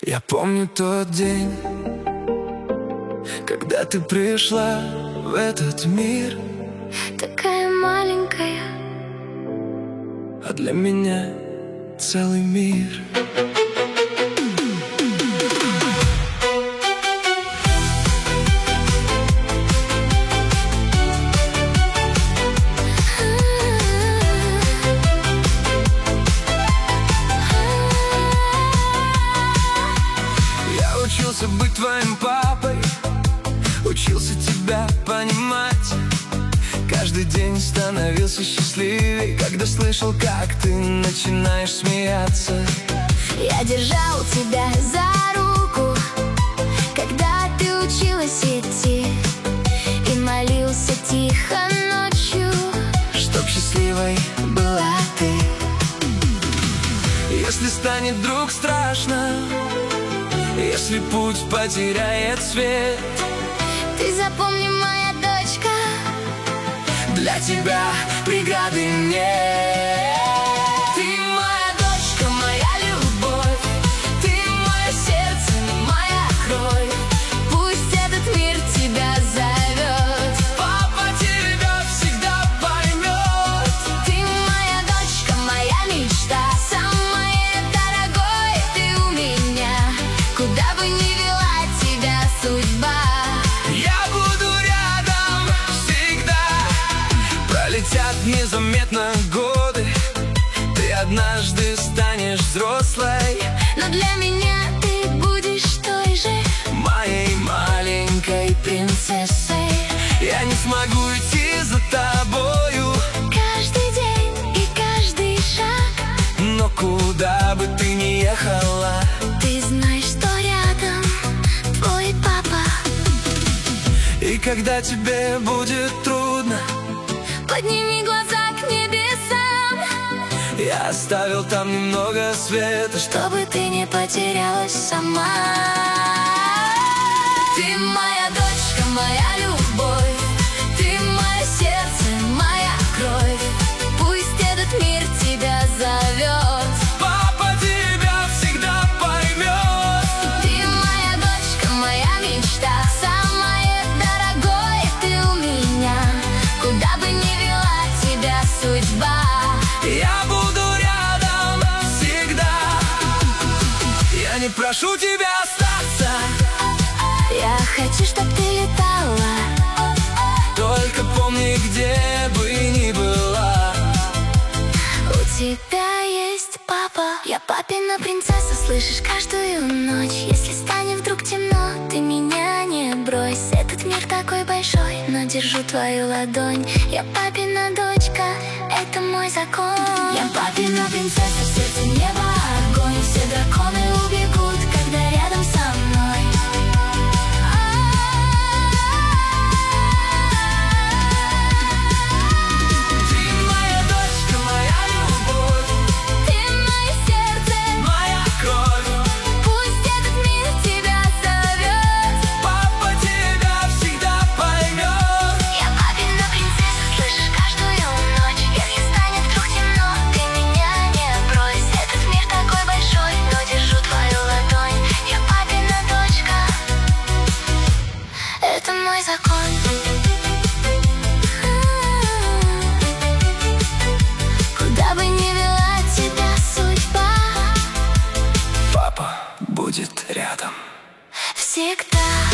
Я помню тот день, когда ты пришла в этот мир, такая маленькая, а для меня целый мир. Я учился быть твоим папой, учился тебя понимать. Каждый день становился счастливее, когда слышал, как ты начинаешь смеяться. я держал тебя за руку, когда ты училась идти, и молился тихо ночью, чтоб счастливой была ты. Если станет вдруг страшно, если путь потеряет свет, ты запомни, моя дочка, для тебя преграды нет. Ты моя дочка, моя любовь, ты мое сердце, моя кровь. Пусть этот мир тебя зовет, папа тебя всегда поймет. ты моя дочка, моя мечта, самое дорогое ты у меня, куда бы ни вела тебя судьба. Я буду рядом всегда. Пролетят незаметно годы, ты однажды станешь взрослой, Но для меня ты будешь той же моей маленькой принцессой. Я не смогу идти за тобою каждый день и каждый шаг, но куда бы ты ни ехала, ты знаешь, что рядом твой папа. и когда тебе будет трудно, Подними глаза к небесам, я оставил там немного света, чтобы ты не потерялась сама. Ты моя дочка, моя любовь, ты мое сердце, моя кровь. Пусть этот мир тебя зовет, папа тебя всегда поймет. ты моя дочка, моя мечта, самое дорогое ты у меня, куда бы ни вела тебя судьба. Я буду рядом всегда. Я не прошу тебя остаться, Я хочу, чтоб ты летала, только помни, где бы ни была. у тебя есть папа. Я папина принцесса, слышишь, каждую ночь. Если станет вдруг темно, ты меня не брось. Этот мир такой большой, но держу твою ладонь. Я папина дочка, это мой закон. Я папина принцесса, в сердце небо огонь. Все драконы убегут, когда рядом со мной. Ты моя дочка, моя любовь, Ты мое сердце, моя кровь. пусть этот мир тебя зовет. Папа тебя всегда поймет. Я папина принцесса, слышишь, каждую ночь. Если станет вдруг темно, ты меня не брось. Этот мир такой большой, но держу твою ладонь. Я папина дочка, это мой закон. Куда бы ни вела тебя судьба, Папа будет рядом всегда.